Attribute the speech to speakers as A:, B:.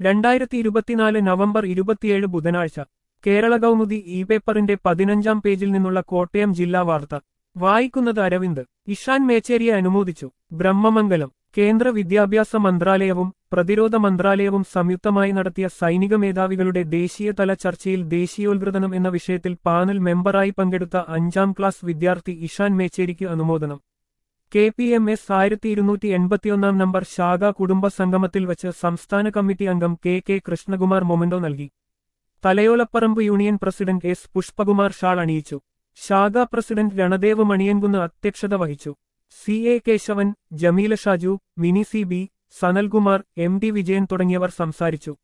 A: 2024 November 27 ബുധനാഴ്ച Kerala Kaumudi E പേപ്പറിന്റെ 15-ാം പേജിൽ നിന്നുള്ള കോട്ടയം ജില്ലാ വാർത്ത വായിക്കുന്നത് അരവിന്ദ്. ഇഷാൻ മേച്ചേരിയെ അനുമോദിച്ചു. ബ്രഹ്മമംഗലം. കേന്ദ്ര വിദ്യാഭ്യാസ മന്ത്രാലയവും പ്രതിരോധ മന്ത്രാലയവും സംയുക്തമായി നടത്തിയ സൈനിക മേധാവികളുടെ ദേശീയതല ചർച്ചയിൽ ദേശീയോദ്ഗ്രഥനം എന്ന വിഷയത്തിൽ പാനൽ മെമ്പറായി പങ്കെടുത്ത 5-ാം ക്ലാസ് വിദ്യാർത്ഥി ഇഷാൻ മേച്ചേരിക്ക് അനുമോദനം. KPMS 1281 നമ്പർ ശാഖാ കുടുംബ സംഗമത്തിൽ വച്ച് സംസ്ഥാന കമ്മിറ്റി അംഗം KK കൃഷ്ണകുമാർ മൊമന്റോ നൽകി. Thalayolaparambu union president S Pushpakumar shawl അണിയിച്ചു. ശാഖാ പ്രസിഡന്റ് രണദേവ് മണിയൻകുന്ന് അധ്യക്ഷത വഹിച്ചു. CA Keshavan, Jameela Shaju, Mini CB, Sanalkumar, MD Vijayan തുടങ്ങിയവർ സംസാരിച്ചു.